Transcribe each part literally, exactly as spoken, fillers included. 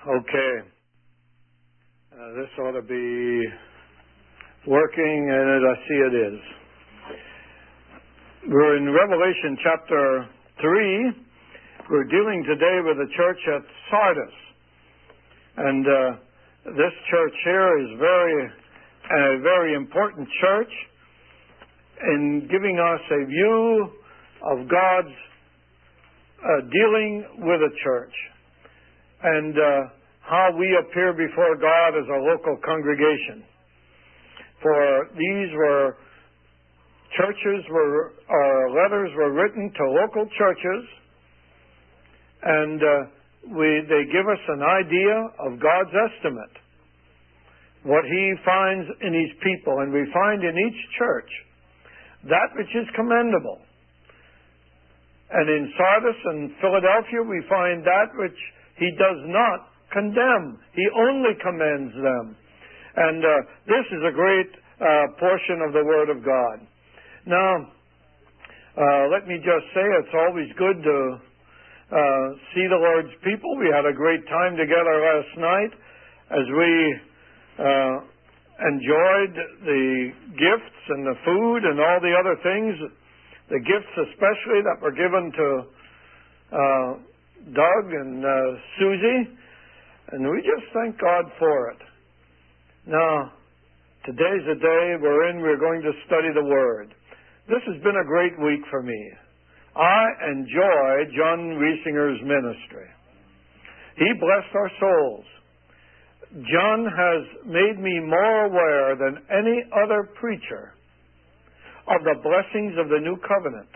Okay. Uh, this ought to be working, and I see it is. We're in Revelation chapter three. We're dealing today with the church at Sardis. And uh, this church here is very, a very important church in giving us a view of God's uh, dealing with a church. And uh, how we appear before God as a local congregation. For these were churches, were uh, letters were written to local churches, and uh, we they give us an idea of God's estimate, what He finds in His people, and we find in each church that which is commendable. And in Sardis and Philadelphia, we find that which He does not condemn. He only commends them. And uh, this is a great uh, portion of the Word of God. Now, uh, let me just say it's always good to uh, see the Lord's people. We had a great time together last night as we uh, enjoyed the gifts and the food and all the other things, the gifts especially that were given to uh, Doug and uh, Susie, and we just thank God for it. Now, today's the day we're in, we're going to study the Word. This has been a great week for me. I enjoy John Riesinger's ministry. He blessed our souls. John has made me more aware than any other preacher of the blessings of the New Covenant,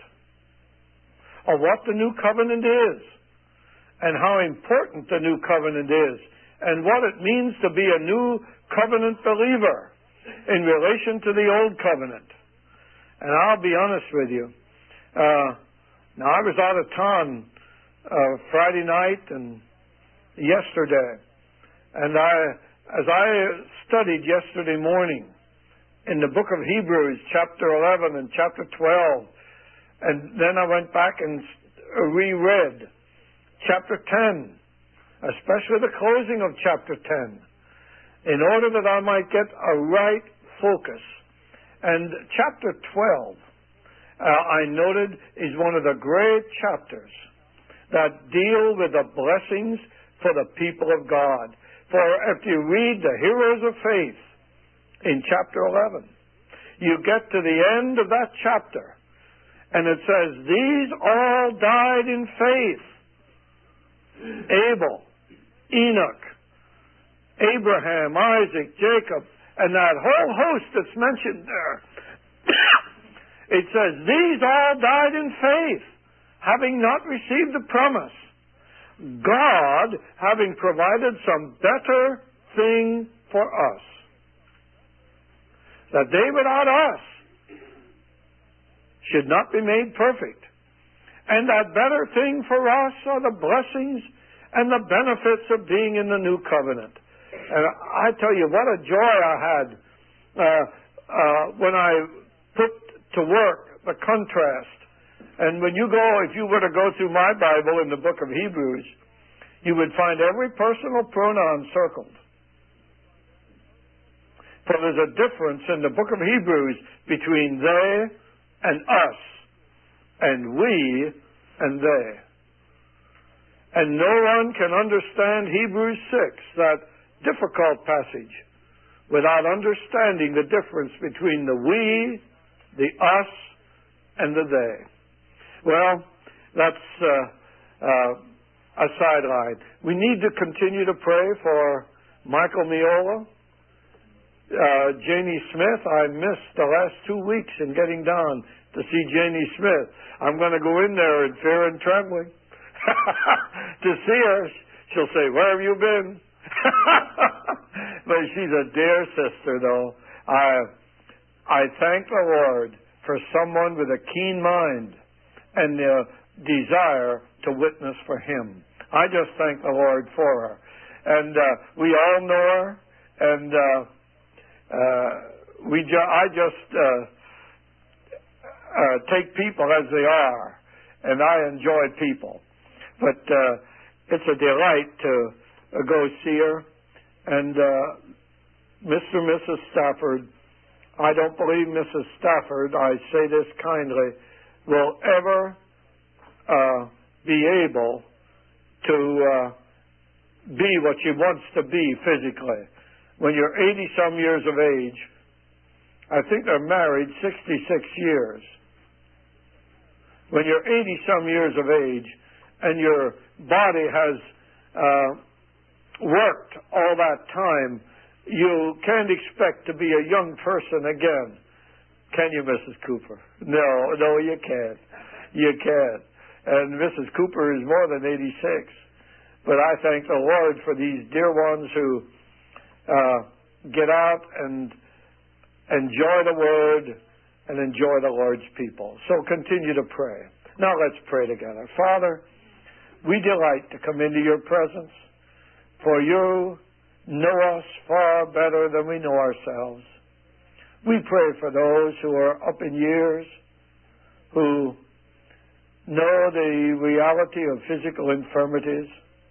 of what the New Covenant is, and how important the New Covenant is, and what it means to be a New Covenant believer in relation to the Old Covenant. And I'll be honest with you. Uh, now, I was out of town uh, Friday night and yesterday, and I, as I studied yesterday morning in the book of Hebrews, chapter eleven and chapter twelve, and then I went back and reread chapter ten, especially the closing of chapter ten, in order that I might get a right focus. And chapter twelve, uh, I noted, is one of the great chapters that deal with the blessings for the people of God. For if you read the heroes of faith in chapter eleven, you get to the end of that chapter, and it says, these all died in faith. Abel, Enoch, Abraham, Isaac, Jacob, and that whole host that's mentioned there. It says, these all died in faith, having not received the promise, God having provided some better thing for us, that they without us should not be made perfect. And that better thing for us are the blessings and the benefits of being in the New Covenant. And I tell you, what a joy I had uh, uh, when I put to work the contrast. And when you go, if you were to go through my Bible in the book of Hebrews, you would find every personal pronoun circled. For there's a difference in the book of Hebrews between they and us, and we and they. And no one can understand Hebrews six, that difficult passage, without understanding the difference between the we, the us, and the they. Well, that's uh, uh, a sideline. We need to continue to pray for Michael Miola, uh, Janie Smith. I missed the last two weeks in getting down to see Janie Smith. I'm going to go in there in fear and trembling to see her. She'll say, where have you been? But she's a dear sister, though. I I thank the Lord for someone with a keen mind and the desire to witness for Him. I just thank the Lord for her. And uh, we all know her, and uh, uh, we ju- I just uh, uh, take people as they are, and I enjoy people. But uh, it's a delight to uh, go see her. And uh, Mister and Missus Stafford, I don't believe Missus Stafford, I say this kindly, will ever uh, be able to uh, be what she wants to be physically. When you're eighty-some years of age, I think they're married sixty-six years. When you're eighty-some years of age and your body has uh, worked all that time, you can't expect to be a young person again. Can you, Missus Cooper? No, no, you can't. You can't. And Missus Cooper is more than eighty-six. But I thank the Lord for these dear ones who uh, get out and enjoy the Word and enjoy the Lord's people. So continue to pray. Now let's pray together. Father, we delight to come into your presence, for you know us far better than we know ourselves. We pray for those who are up in years, who know the reality of physical infirmities,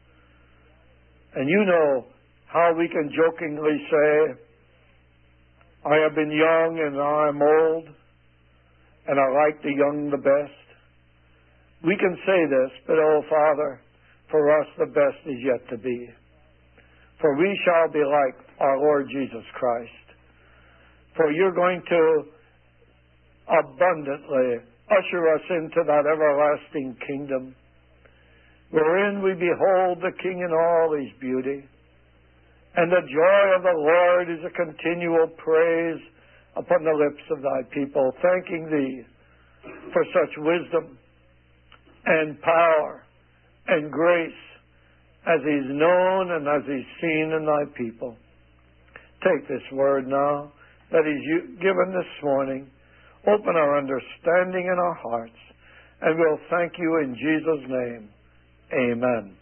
and you know how we can jokingly say, I have been young and I am old, and I like the young the best. We can say this, but oh Father, for us the best is yet to be. For we shall be like our Lord Jesus Christ. For you're going to abundantly usher us into that everlasting kingdom, wherein we behold the King in all his beauty. And the joy of the Lord is a continual praise upon the lips of thy people, thanking thee for such wisdom and power and grace as is known and as is seen in thy people. Take this word now that is given this morning. Open our understanding in our hearts, and we'll thank you in Jesus' name. Amen.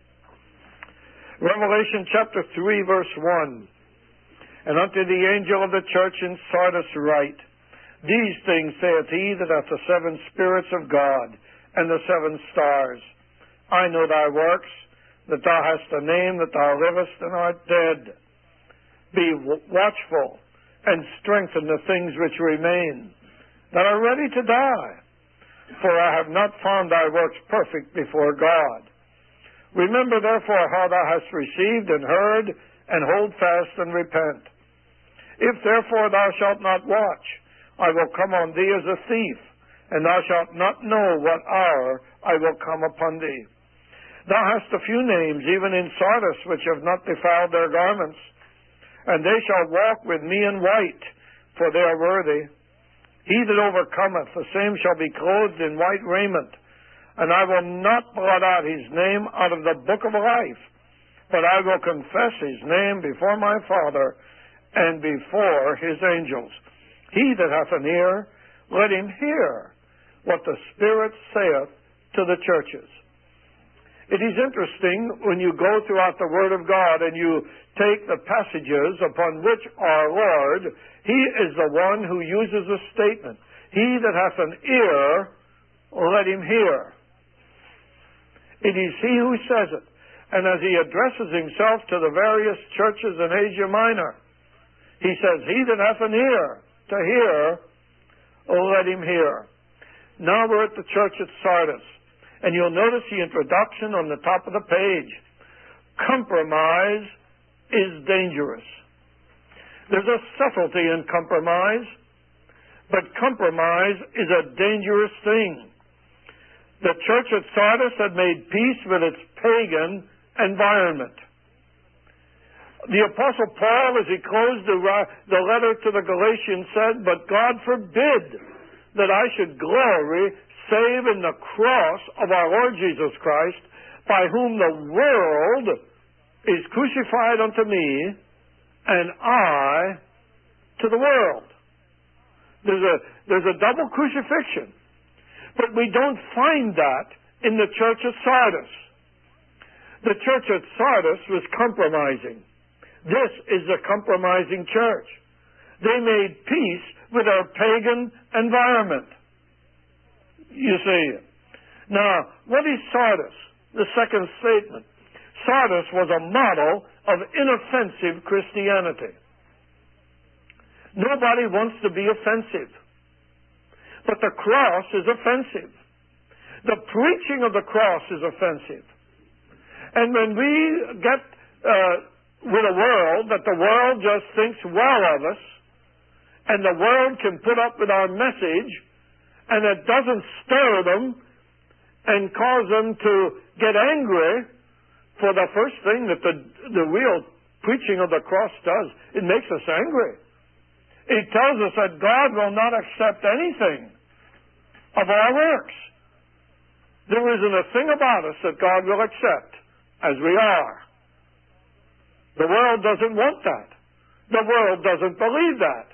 Revelation chapter three, verse one. And unto the angel of the church in Sardis write, These things saith he that hath the seven spirits of God and the seven stars. I know thy works, that thou hast a name, that thou livest and art dead. Be watchful and strengthen the things which remain, that are ready to die. For I have not found thy works perfect before God. Remember therefore how thou hast received and heard, and hold fast and repent. If therefore thou shalt not watch, I will come on thee as a thief, and thou shalt not know what hour I will come upon thee. Thou hast a few names, even in Sardis, which have not defiled their garments, and they shall walk with me in white, for they are worthy. He that overcometh, the same shall be clothed in white raiment, and I will not blot out his name out of the book of life, but I will confess his name before my Father and before his angels. He that hath an ear, let him hear what the Spirit saith to the churches. It is interesting when you go throughout the Word of God and you take the passages upon which our Lord, he is the one who uses a statement. He that hath an ear, let him hear. It is he who says it. And as he addresses himself to the various churches in Asia Minor, he says, He that hath an ear to hear, let him hear. Now we're at the church at Sardis. And you'll notice the introduction on the top of the page. Compromise is dangerous. There's a subtlety in compromise, but compromise is a dangerous thing. The church at Sardis had made peace with its pagan environment. The Apostle Paul, as he closed the, the letter to the Galatians, said, But God forbid that I should glory save in the cross of our Lord Jesus Christ, by whom the world is crucified unto me, and I to the world. There's a, there's a double crucifixion. But we don't find that in the church at Sardis. The church at Sardis was compromising. This is a compromising church. They made peace with our pagan environment. You see. Now, what is Sardis? The second statement. Sardis was a model of inoffensive Christianity. Nobody wants to be offensive. But the cross is offensive. The preaching of the cross is offensive. And when we get uh, with a world that the world just thinks well of us, and the world can put up with our message, and it doesn't stir them and cause them to get angry, for the first thing that the, the real preaching of the cross does, it makes us angry. It tells us that God will not accept anything of our works. There isn't a thing about us that God will accept as we are. The world doesn't want that. The world doesn't believe that.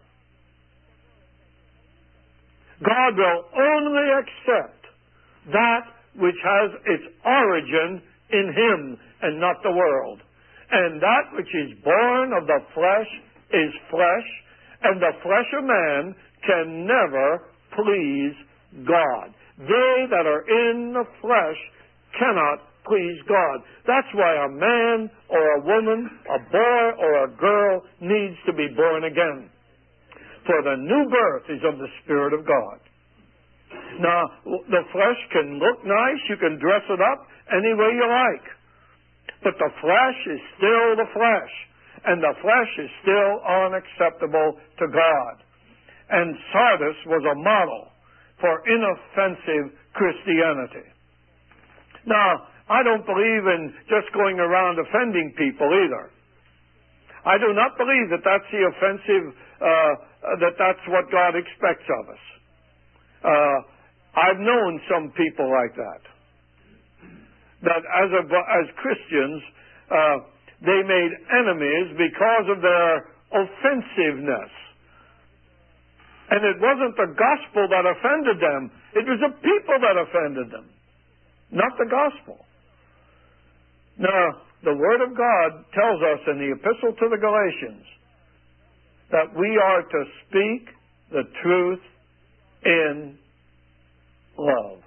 God will only accept that which has its origin in Him and not the world. And that which is born of the flesh is flesh, and the flesh of man can never please God. They that are in the flesh cannot please God. That's why a man or a woman, a boy or a girl needs to be born again. For the new birth is of the Spirit of God. Now, the flesh can look nice, you can dress it up any way you like. But the flesh is still the flesh, and the flesh is still unacceptable to God. And Sardis was a model for inoffensive Christianity. Now, I don't believe in just going around offending people either. I do not believe that that's the offensive, uh, that that's what God expects of us. Uh, I've known some people like that. That as a, as Christians, uh, they made enemies because of their offensiveness. And it wasn't the gospel that offended them. It was the people that offended them, not the gospel. Now, the Word of God tells us in the Epistle to the Galatians that we are to speak the truth in love.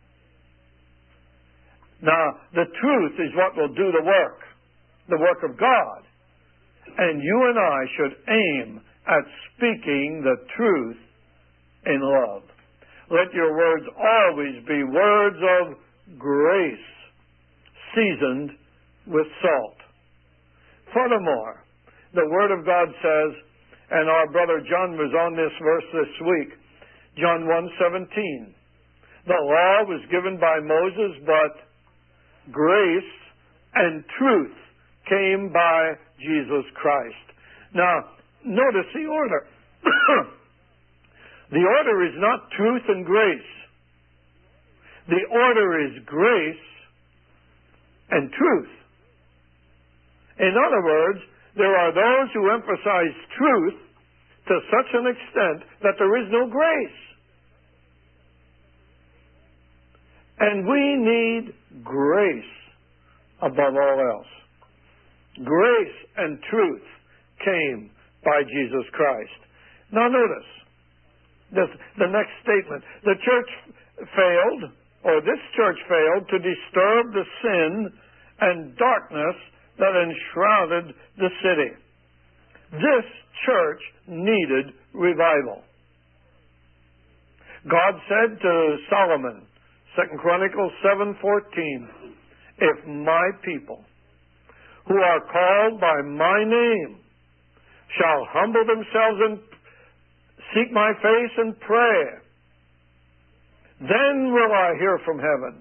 Now, the truth is what will do the work, the work of God. And you and I should aim at speaking the truth in love. Let your words always be words of grace, seasoned with salt. Furthermore, the Word of God says, and our brother John was on this verse this week, John one seventeen, the law was given by Moses, but grace and truth came by Jesus Christ. Now, notice the order. The order is not truth and grace. The order is grace and truth. In other words, there are those who emphasize truth to such an extent that there is no grace. And we need grace above all else. Grace and truth came by Jesus Christ. Now notice this, the next statement. The church failed, or this church failed, to disturb the sin and darkness that enshrouded the city. This church needed revival. God said to Solomon, Second Chronicles seven fourteen, if my people who are called by my name shall humble themselves and seek my face and pray, then will I hear from heaven,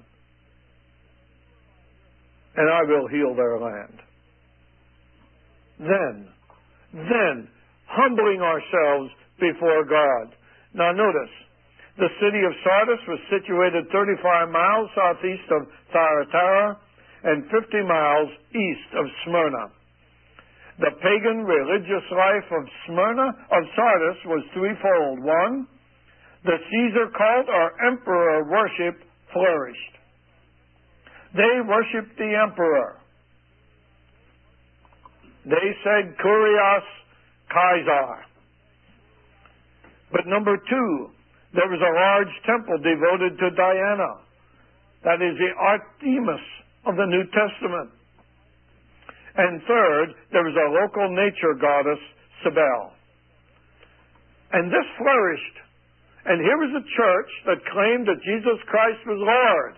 and I will heal their land. Then, then, humbling ourselves before God. Now notice, the city of Sardis was situated thirty-five miles southeast of Thyatira and fifty miles east of Smyrna. The pagan religious life of Smyrna, of Sardis, was threefold. One, the Caesar cult or emperor worship flourished. They worshipped the emperor. They said, Kurios Caesar. But number two, there was a large temple devoted to Diana. That is the Artemis of the New Testament. And third, there was a local nature goddess, Cybele. And this flourished. And here was a church that claimed that Jesus Christ was Lord.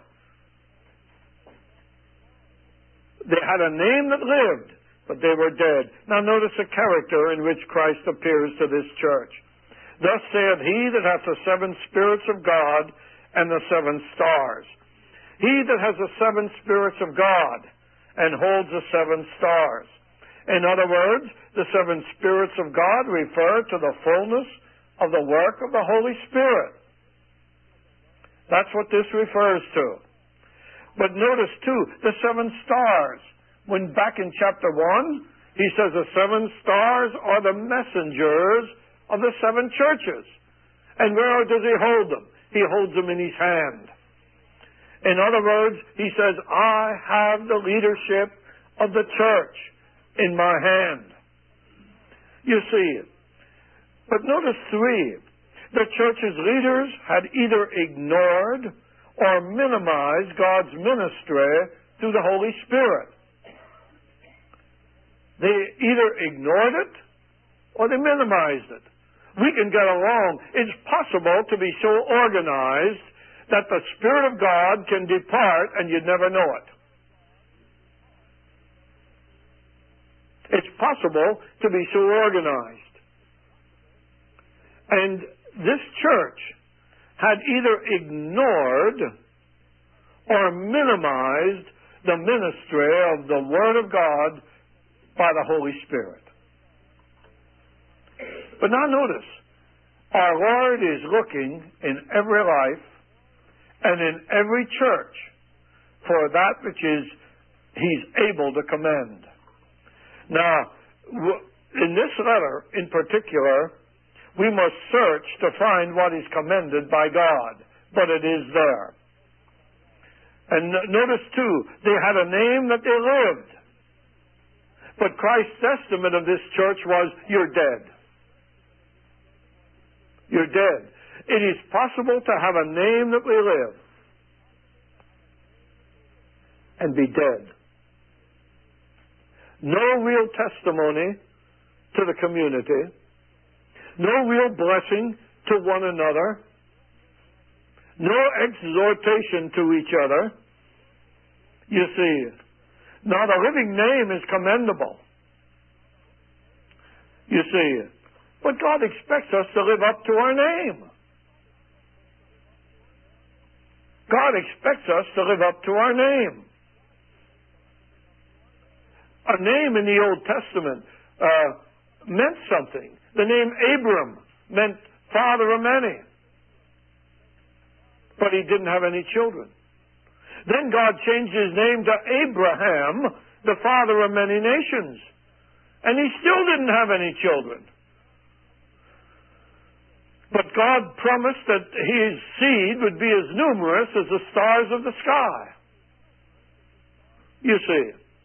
They had a name that lived, but they were dead. Now notice the character in which Christ appears to this church. Thus saith he that hath the seven spirits of God and the seven stars. He that has the seven spirits of God and holds the seven stars. In other words, the seven spirits of God refer to the fullness of the work of the Holy Spirit. That's what this refers to. But notice, too, the seven stars. When back in chapter one, he says the seven stars are the messengers of the seven churches. And where does he hold them? He holds them in his hand. In other words, he says, I have the leadership of the church in my hand. You see, but notice three. The church's leaders had either ignored or minimized God's ministry through the Holy Spirit. They either ignored it or they minimized it. We can get along. It's possible to be so organized that the Spirit of God can depart and you'd never know it. It's possible to be so organized. And this church had either ignored or minimized the ministry of the Word of God by the Holy Spirit. But now notice, our Lord is looking in every life and in every church for that which is He's able to commend. Now, in this letter in particular, we must search to find what is commended by God, but it is there. And notice too, they had a name that they lived. But Christ's estimate of this church was, you're dead. You're dead. It is possible to have a name that we live and be dead. No real testimony to the community. No real blessing to one another. No exhortation to each other. You see, now the living name is commendable. You see, but God expects us to live up to our name. God expects us to live up to our name. A name in the Old Testament uh, meant something. The name Abram meant father of many. But he didn't have any children. Then God changed his name to Abraham, the father of many nations. And he still didn't have any children. But God promised that his seed would be as numerous as the stars of the sky. You see.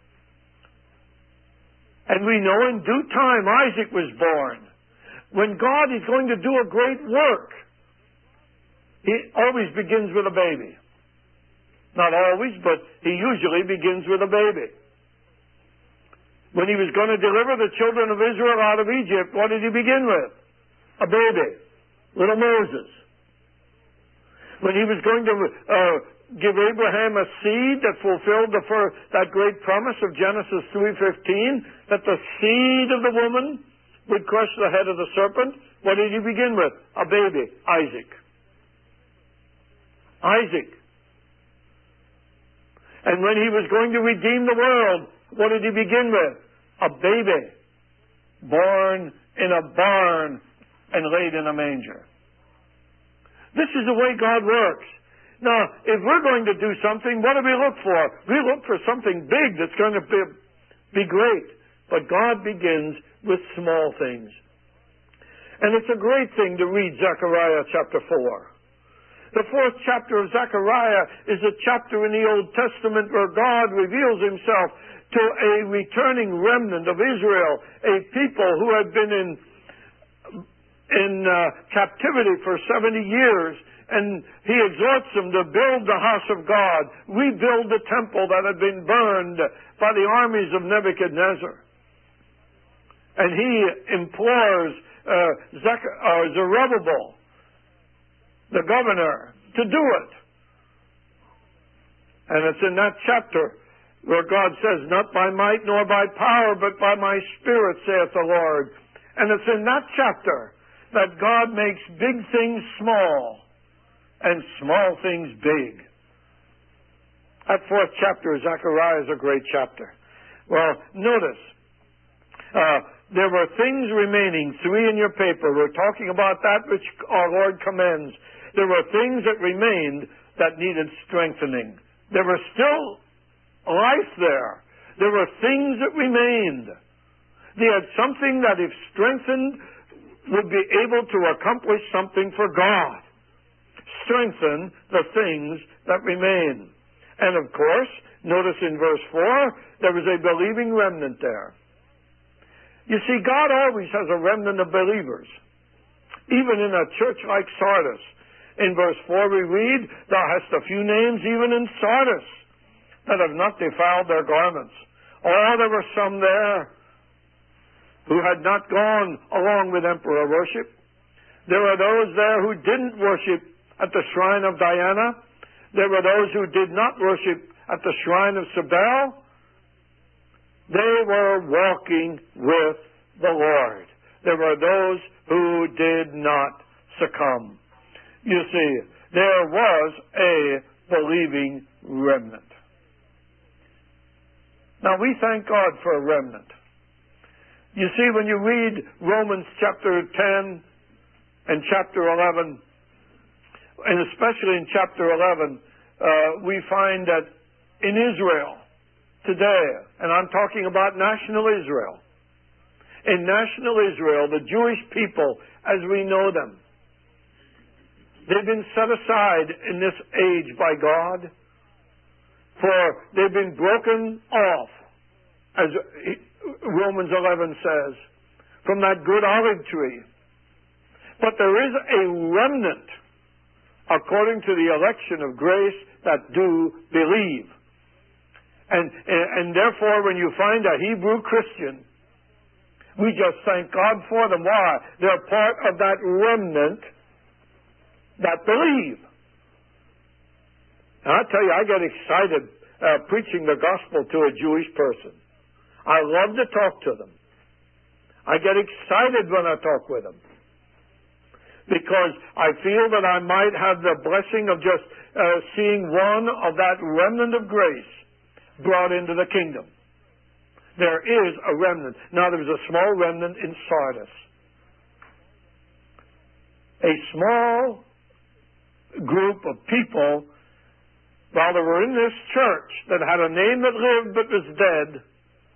And we know in due time Isaac was born. When God is going to do a great work, He always begins with a baby. Not always, but He usually begins with a baby. When He was going to deliver the children of Israel out of Egypt, what did He begin with? A baby. Little Moses. When He was going to uh, give Abraham a seed that fulfilled the first, that great promise of Genesis three fifteen, that the seed of the woman would crush the head of the serpent, what did He begin with? A baby, Isaac. Isaac. And when He was going to redeem the world, what did He begin with? A baby, born in a barn and laid in a manger. This is the way God works. Now, if we're going to do something, what do we look for? We look for something big that's going to be, be great. But God begins with small things. And it's a great thing to read Zechariah chapter four. The fourth chapter of Zechariah is a chapter in the Old Testament where God reveals Himself to a returning remnant of Israel, a people who had been in in uh, captivity for seventy years and he exhorts them to build the house of God, rebuild the temple that had been burned by the armies of Nebuchadnezzar. And he implores uh, Zech- uh, Zerubbabel, the governor, to do it. And it's in that chapter where God says, not by might nor by power, but by my Spirit, saith the Lord. And it's in that chapter that God makes big things small and small things big. That fourth chapter of Zechariah is a great chapter. Well, notice, uh, there were things remaining, three in your paper. We're talking about that which our Lord commends. There were things that remained that needed strengthening. There was still life there. There were things that remained. They had something that, if strengthened, would be able to accomplish something for God. Strengthen the things that remain. And of course, notice in verse four, there was a believing remnant there. You see, God always has a remnant of believers. Even in a church like Sardis. In verse four we read, thou hast a few names even in Sardis that have not defiled their garments. Oh, there were some there who had not gone along with emperor worship. There were those there who didn't worship at the shrine of Diana. There were those who did not worship at the shrine of Cybele. They were walking with the Lord. There were those who did not succumb. You see, there was a believing remnant. Now, we thank God for a remnant. You see, when you read Romans chapter ten and chapter eleven, and especially in chapter eleven, uh, we find that in Israel today, and I'm talking about national Israel, in national Israel, the Jewish people as we know them, they've been set aside in this age by God, for they've been broken off, as Romans eleven says, from that good olive tree. But there is a remnant, according to the election of grace, that do believe. And, and, and therefore, when you find a Hebrew Christian, we just thank God for them. Why? They're part of that remnant that believe. And I tell you, I get excited uh, preaching the gospel to a Jewish person. I love to talk to them. I get excited when I talk with them, because I feel that I might have the blessing of just uh, seeing one of that remnant of grace brought into the kingdom. There is a remnant. Now, there was a small remnant in Sardis. A small group of people, while they were in this church that had a name that lived but was dead,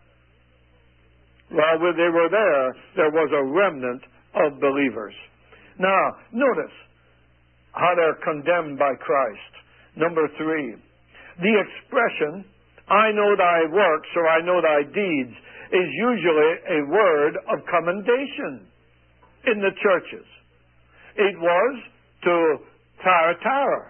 while they were there, there was a remnant of believers. Now, notice how they're condemned by Christ. Number three, the expression, I know thy works, or I know thy deeds, is usually a word of commendation in the churches. It was to Thyatira,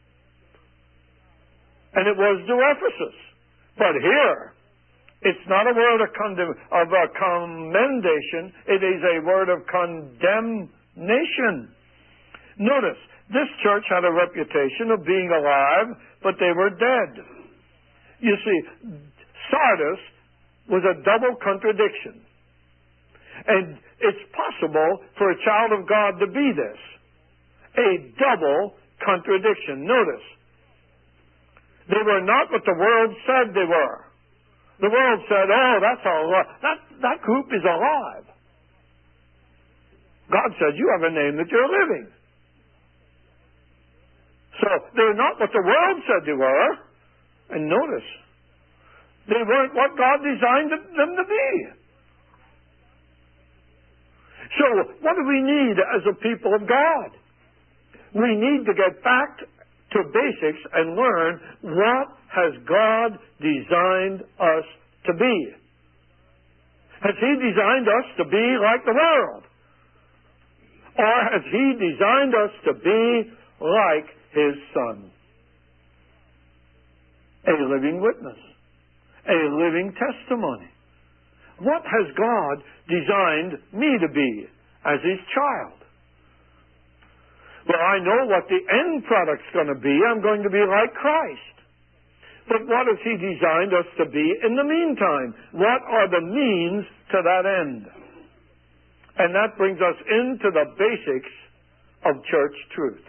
and it was to Ephesus. But here, it's not a word of, condemn, of a commendation, it is a word of condemnation. Notice, this church had a reputation of being alive, but they were dead. You see, Sardis was a double contradiction. And it's possible for a child of God to be this. A double contradiction. Notice, they were not what the world said they were. The world said, oh, that's a, that, that group is alive. God said, you have a name that you're living. So they're not what the world said they were. And notice, they weren't what God designed them to be. So what do we need as a people of God? We need to get back to basics and learn what has God designed us to be. Has He designed us to be like the world? Or has He designed us to be like His Son. A living witness. A living testimony. What has God designed me to be as His child? Well, I know what the end product's going to be. I'm going to be like Christ. But what has He designed us to be in the meantime? What are the means to that end? And that brings us into the basics of church truth.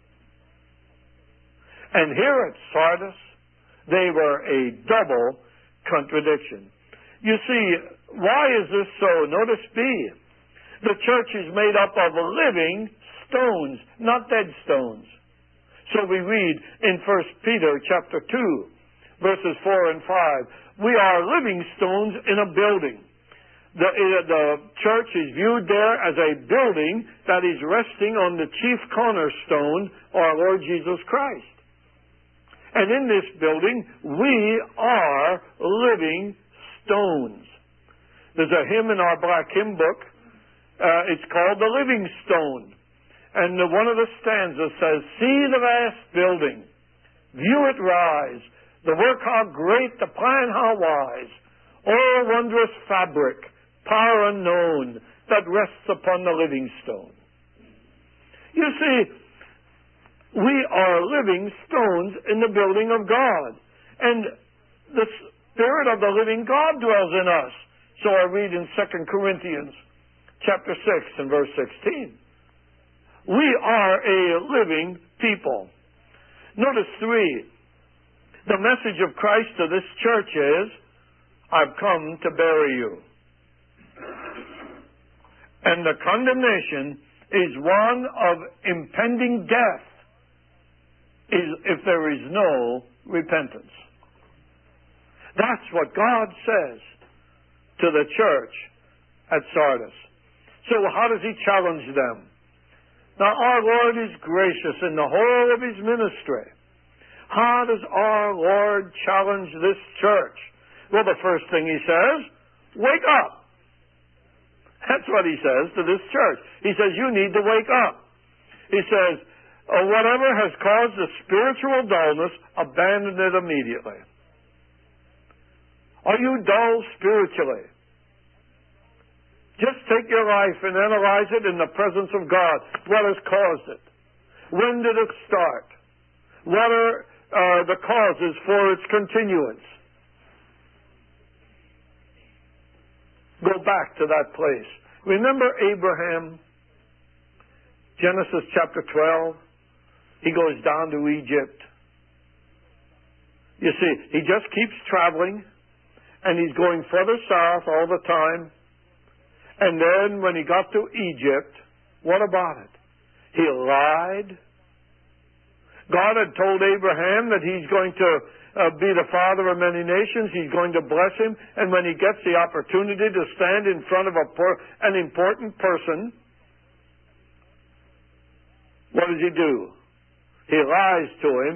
And here at Sardis, they were a double contradiction. You see, why is this so? Notice B. The church is made up of living stones, not dead stones. So we read in First Peter chapter two, verses four and five, we are living stones in a building. The, the church is viewed there as a building that is resting on the chief cornerstone, our Lord Jesus Christ. And in this building, we are living stones. There's a hymn in our black hymn book. Uh, it's called The Living Stone. And the, one of the stanzas says, see the vast building, view it rise, the work how great, the plan how wise, all wondrous fabric, power unknown, that rests upon the living stone. You see, we are living stones in the building of God. And the Spirit of the living God dwells in us. So I read in Second Corinthians chapter six and verse sixteen. We are a living people. Notice three. The message of Christ to this church is, I've come to bury you. And the condemnation is one of impending death if there is no repentance. That's what God says to the church at Sardis. So how does He challenge them? Now, our Lord is gracious in the whole of His ministry. How does our Lord challenge this church? Well, the first thing He says, wake up. That's what He says to this church. He says, you need to wake up. He says, oh, whatever has caused the spiritual dullness, abandon it immediately. Are you dull spiritually? Just take your life and analyze it in the presence of God. What has caused it? When did it start? What are uh, the causes for its continuance? Go back to that place. Remember Abraham? Genesis chapter twelve. He goes down to Egypt. You see, he just keeps traveling, and he's going further south all the time. And then when he got to Egypt, what about it? He lied. God had told Abraham that he's going to uh, be the father of many nations. He's going to bless him. And when he gets the opportunity to stand in front of a per- an important person, what does he do? He lies to him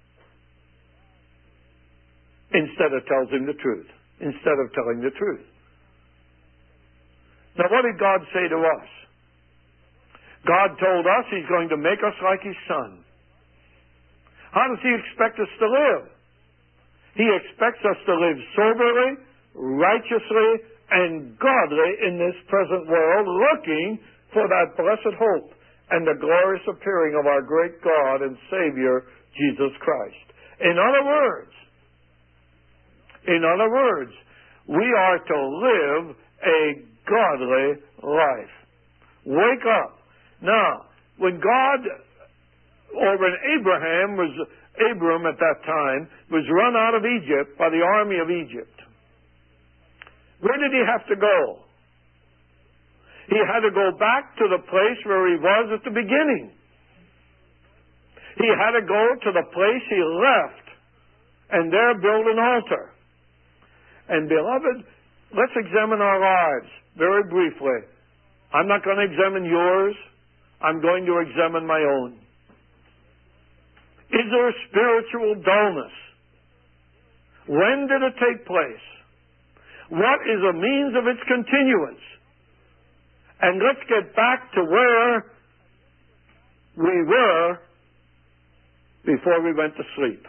instead of tells him the truth. Instead of telling the truth. Now, what did God say to us? God told us He's going to make us like His Son. How does He expect us to live? He expects us to live soberly, righteously, and godly in this present world, looking for that blessed hope and the glorious appearing of our great God and Savior, Jesus Christ. In other words, in other words, we are to live a godly life. Wake up. Now, when God, or when Abraham was, Abram at that time, was run out of Egypt by the army of Egypt, where did he have to go? He had to go back to the place where he was at the beginning. He had to go to the place he left and there build an altar. And beloved, let's examine our lives very briefly. I'm not going to examine yours. I'm going to examine my own. Is there a spiritual dullness? When did it take place? What is the means of its continuance? And let's get back to where we were before we went to sleep.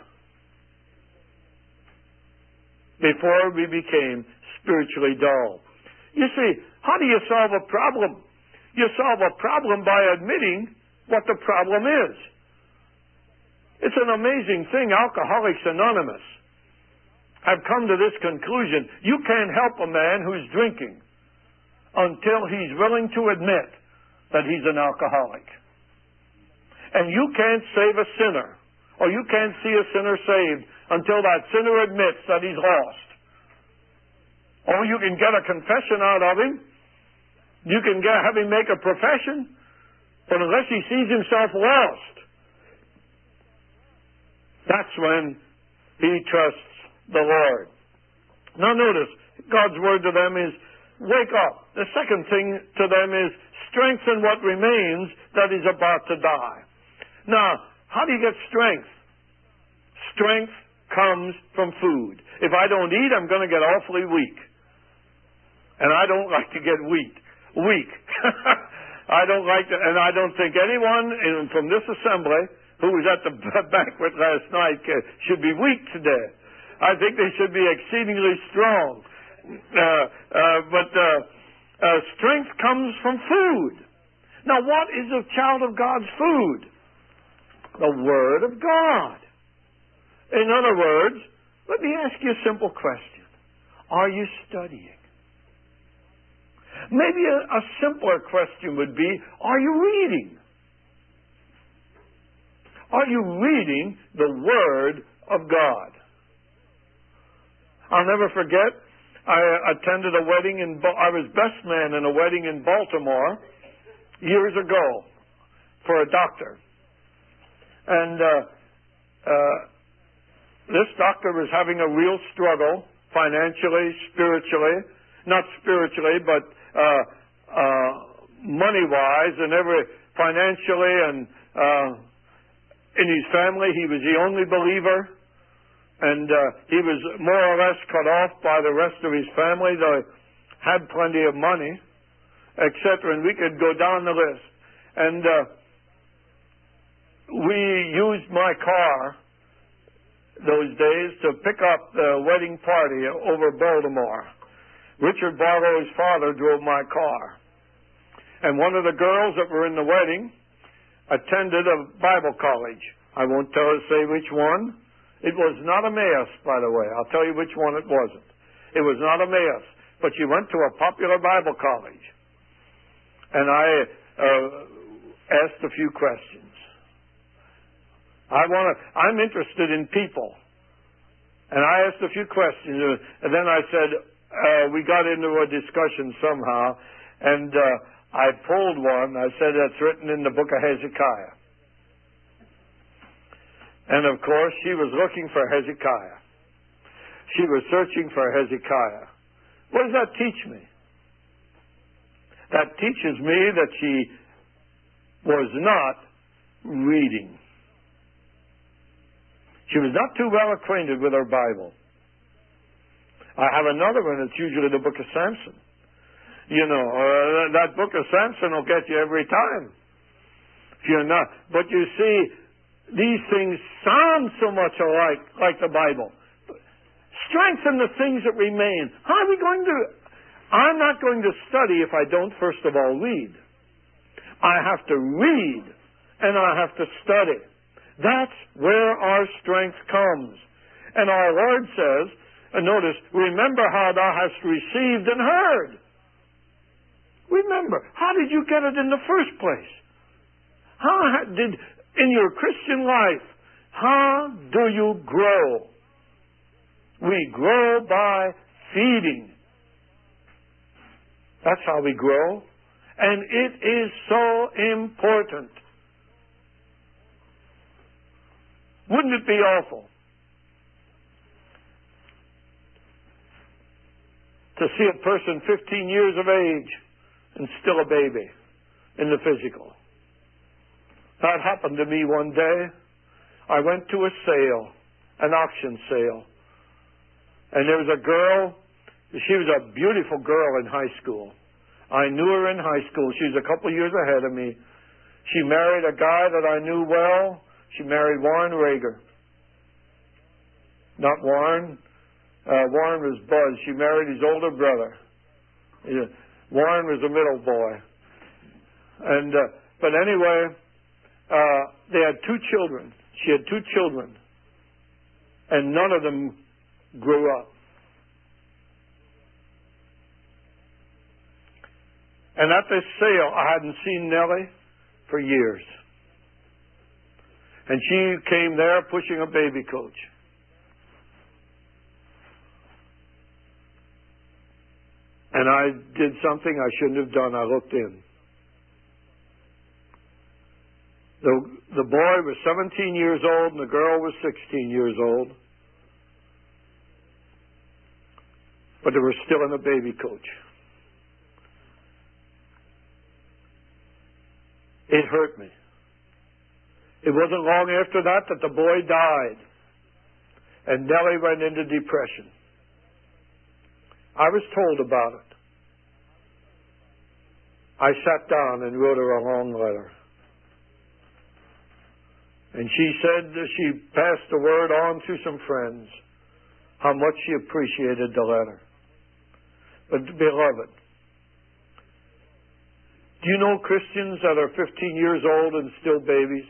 Before we became spiritually dull. You see, how do you solve a problem? You solve a problem by admitting what the problem is. It's an amazing thing. Alcoholics Anonymous have come to this conclusion. You can't help a man who's drinking until he's willing to admit that he's an alcoholic. And you can't save a sinner, or you can't see a sinner saved until that sinner admits that he's lost. Or you can get a confession out of him. You can get, have him make a profession. But unless he sees himself lost, that's when he trusts the Lord. Now notice, God's word to them is, wake up. The second thing to them is, strengthen what remains that is about to die. Now, how do you get strength? Strength comes from food. If I don't eat, I'm going to get awfully weak. And I don't like to get weak. Weak. I don't like to, and I don't think anyone in, from this assembly who was at the banquet last night uh, should be weak today. I think they should be exceedingly strong. Uh, uh, but uh, uh, strength comes from food. Now, what is a child of God's food? The Word of God. In other words, let me ask you a simple question. Are you studying? Maybe a, a simpler question would be, are you reading? Are you reading the Word of God? I'll never forget, I attended a wedding in, I was best man in a wedding in Baltimore years ago for a doctor. And uh, uh, this doctor was having a real struggle financially, spiritually, not spiritually, but uh, uh, money-wise, and every financially, and uh, in his family, he was the only believer. And uh, he was more or less cut off by the rest of his family. They had plenty of money, et cetera. And we could go down the list. And uh, we used my car those days to pick up the wedding party over Baltimore. Richard Barlow's father drove my car. And one of the girls that were in the wedding attended a Bible college. I won't tell her, say which one. It was not Emmaus, by the way. I'll tell you which one it wasn't. It was not Emmaus. But she went to a popular Bible college. And I uh, asked a few questions. I want to, I'm interested in people. And I asked a few questions. And then I said, uh, we got into a discussion somehow. And uh, I pulled one. I said, that's written in the book of Hezekiah. And of course, she was looking for Hezekiah. She was searching for Hezekiah. What does that teach me? That teaches me that she was not reading. She was not too well acquainted with her Bible. I have another one. It's usually the book of Samson. You know, uh, that book of Samson will get you every time. If you're not, but you see, these things sound so much alike, like the Bible. Strengthen the things that remain. How are we going to... I'm not going to study if I don't first of all read. I have to read, and I have to study. That's where our strength comes. And our Lord says, and notice, remember how thou hast received and heard. Remember, how did you get it in the first place? How did... In your Christian life, how do you grow? We grow by feeding. That's how we grow. And it is so important. Wouldn't it be awful to see a person fifteen years of age and still a baby in the physical? That happened to me one day. I went to a sale, an auction sale. And there was a girl. She was a beautiful girl in high school. I knew her in high school. She was a couple years ahead of me. She married a guy that I knew well. She married Warren Rager. Not Warren. Uh, Warren was Buzz. She married his older brother. Yeah. Warren was a middle boy. And, uh, but anyway, uh, they had two children. She had two children. And none of them grew up. And at this sale, I hadn't seen Nellie for years. And she came there pushing a baby coach. And I did something I shouldn't have done. I looked in. The, the boy was seventeen years old and the girl was sixteen years old. But they were still in a baby coach. It hurt me. It wasn't long after that that the boy died. And Nellie went into depression. I was told about it. I sat down and wrote her a long letter. And she said that she passed the word on to some friends, how much she appreciated the letter. But beloved, do you know Christians that are fifteen years old and still babies?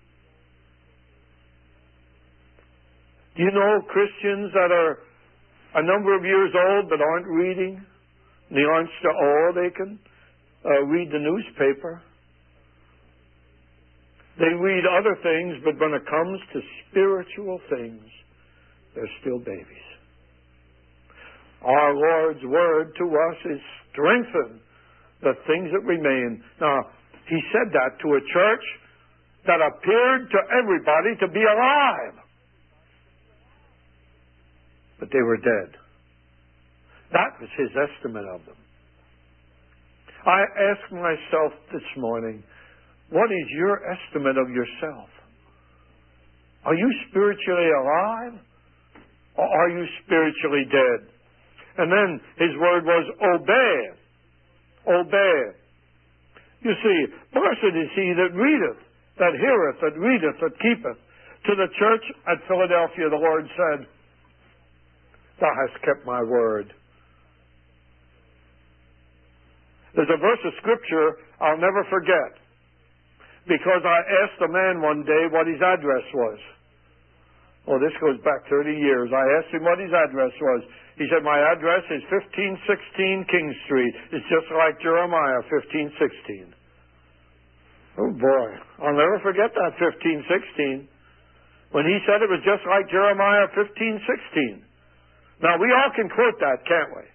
Do you know Christians that are a number of years old but aren't reading? They aren't, or they can uh, read the newspaper. They read other things, but when it comes to spiritual things, they're still babies. Our Lord's word to us is strengthen the things that remain. Now, he said that to a church that appeared to everybody to be alive. But they were dead. That was his estimate of them. I asked myself this morning, what is your estimate of yourself? Are you spiritually alive? Or are you spiritually dead? And then his word was obey. Obey. You see, blessed is he that readeth, that heareth, that readeth, that keepeth. To the church at Philadelphia, the Lord said, thou hast kept my word. There's a verse of Scripture I'll never forget, because I asked a man one day what his address was. Oh, this goes back thirty years. I asked him what his address was. He said, my address is fifteen sixteen King Street. It's just like Jeremiah fifteen sixteen. Oh, boy. I'll never forget that, fifteen sixteen. When he said it was just like Jeremiah fifteen sixteen. Now, we all can quote that, can't we?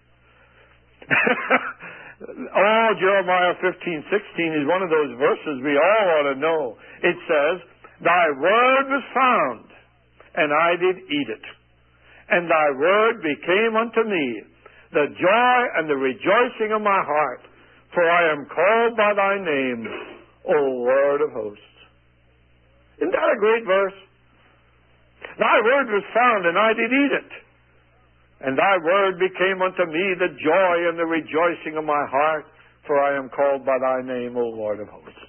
Oh, Jeremiah fifteen sixteen is one of those verses we all ought to know. It says, thy word was found, and I did eat it. And thy word became unto me the joy and the rejoicing of my heart, for I am called by thy name, O Lord of hosts. Isn't that a great verse? Thy word was found, and I did eat it. And thy word became unto me the joy and the rejoicing of my heart, for I am called by thy name, O Lord of hosts.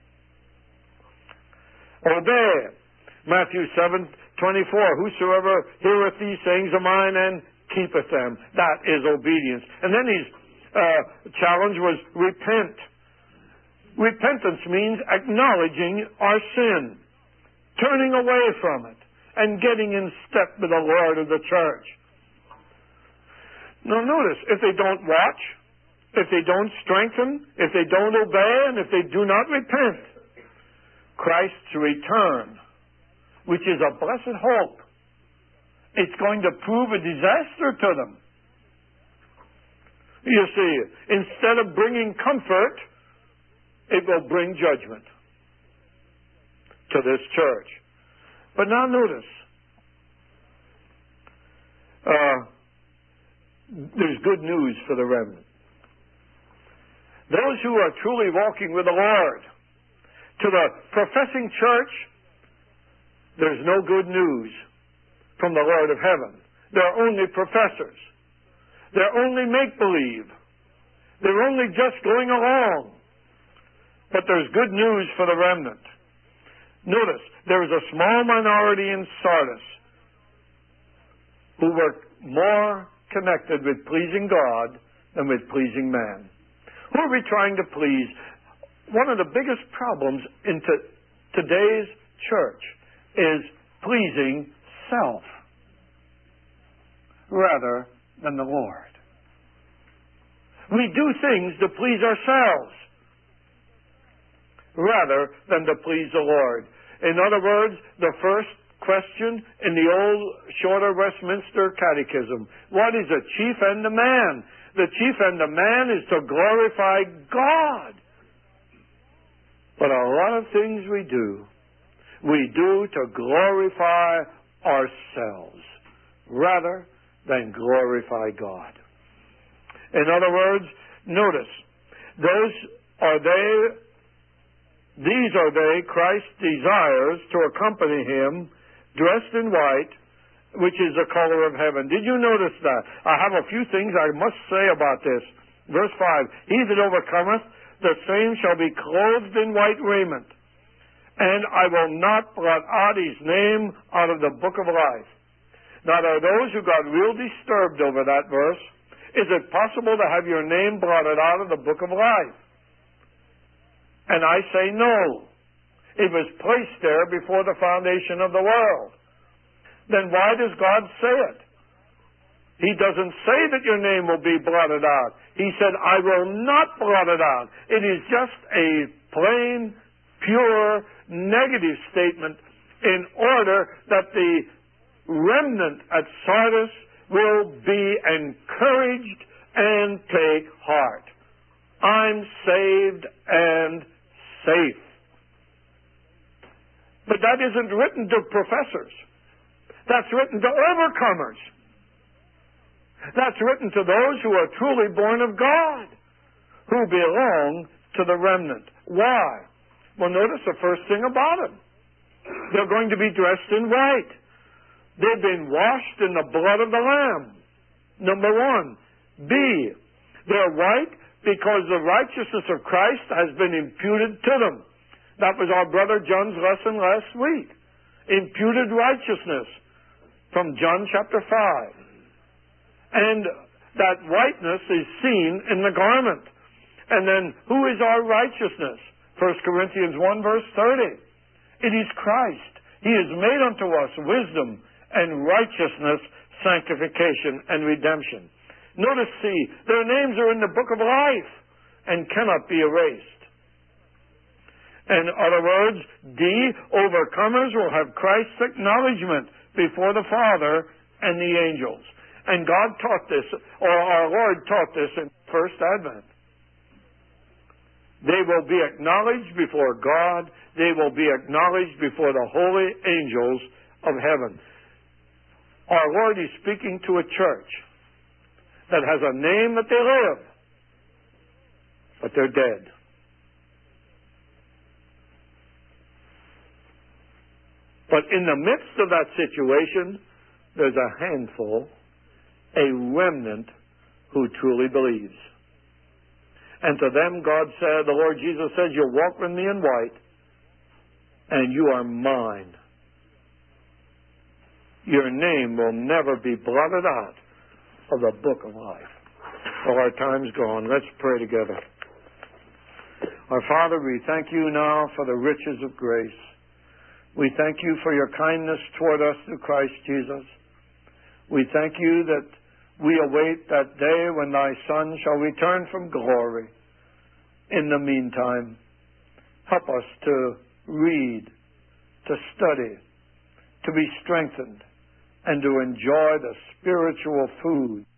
Obey. Matthew seven twenty-four. Whosoever heareth these things of mine and keepeth them. That is obedience. And then his uh, challenge was repent. Repentance means acknowledging our sin, turning away from it, and getting in step with the Lord of the church. Now notice, if they don't watch, if they don't strengthen, if they don't obey, and if they do not repent, Christ's return, which is a blessed hope, it's going to prove a disaster to them. You see, instead of bringing comfort, it will bring judgment to this church. But now notice, uh, there's good news for the remnant. Those who are truly walking with the Lord. To the professing church, there's no good news from the Lord of heaven. They're only professors. They're only make-believe. They're only just going along. But there's good news for the remnant. Notice, there is a small minority in Sardis who were more connected with pleasing God than with pleasing man. Who are we trying to please? One of the biggest problems in to, today's church is pleasing self rather than the Lord. We do things to please ourselves rather than to please the Lord. In other words, the first question in the old shorter Westminster Catechism, what is the chief end of man? The chief end of man is to glorify God. But a lot of things we do, we do to glorify ourselves rather than glorify God. In other words, notice, those are they, these are they, Christ desires to accompany him dressed in white, which is the color of heaven. Did you notice that? I have a few things I must say about this. Verse five, he that overcometh, the same shall be clothed in white raiment, and I will not blot out his name out of the book of life. Now, there are those who got real disturbed over that verse. Is it possible to have your name blotted out of the book of life? And I say no. It was placed there before the foundation of the world. Then why does God say it? He doesn't say that your name will be blotted out. He said, I will not blot it out. It is just a plain, pure, negative statement in order that the remnant at Sardis will be encouraged and take heart. I'm saved and safe. But that isn't written to professors. That's written to overcomers. That's written to those who are truly born of God, who belong to the remnant. Why? Well, notice the first thing about them. They're going to be dressed in white. They've been washed in the blood of the Lamb. Number one. B, they're white because the righteousness of Christ has been imputed to them. That was our brother John's lesson last week. Imputed righteousness from John chapter five. And that whiteness is seen in the garment. And then, who is our righteousness? First Corinthians one verse thirty. It is Christ. He has made unto us wisdom and righteousness, sanctification, and redemption. Notice C, their names are in the book of life and cannot be erased. In other words, D, overcomers will have Christ's acknowledgement before the Father and the angels. And God taught this, or our Lord taught this in First Advent. They will be acknowledged before God. They will be acknowledged before the holy angels of heaven. Our Lord is speaking to a church that has a name that they live, but they're dead. But in the midst of that situation, there's a handful, a remnant, who truly believes. And to them God said, the Lord Jesus says, you'll walk with me in white, and you are mine. Your name will never be blotted out of the book of life. Well, our time's gone. Let's pray together. Our Father, we thank you now for the riches of grace. We thank you for your kindness toward us through Christ Jesus. We thank you that we await that day when thy Son shall return from glory. In the meantime, help us to read, to study, to be strengthened, and to enjoy the spiritual food